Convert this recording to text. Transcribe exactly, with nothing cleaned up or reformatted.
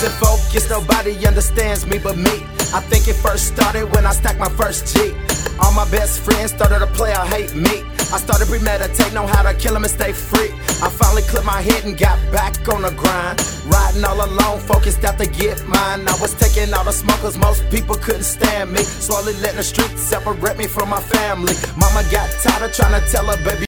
losing focus, nobody understands me but me. I think it first started when I stacked my first G. All my best friends started to play or hate me. I started premeditating on how to kill 'em and stay free. I finally cleared my head and got back on the grind. Riding all alone, focused out to get mine. I was taking all the smoke cause most people couldn't stand me. Slowly letting the streets separate me from my family. Mama got tired of trying to tell her baby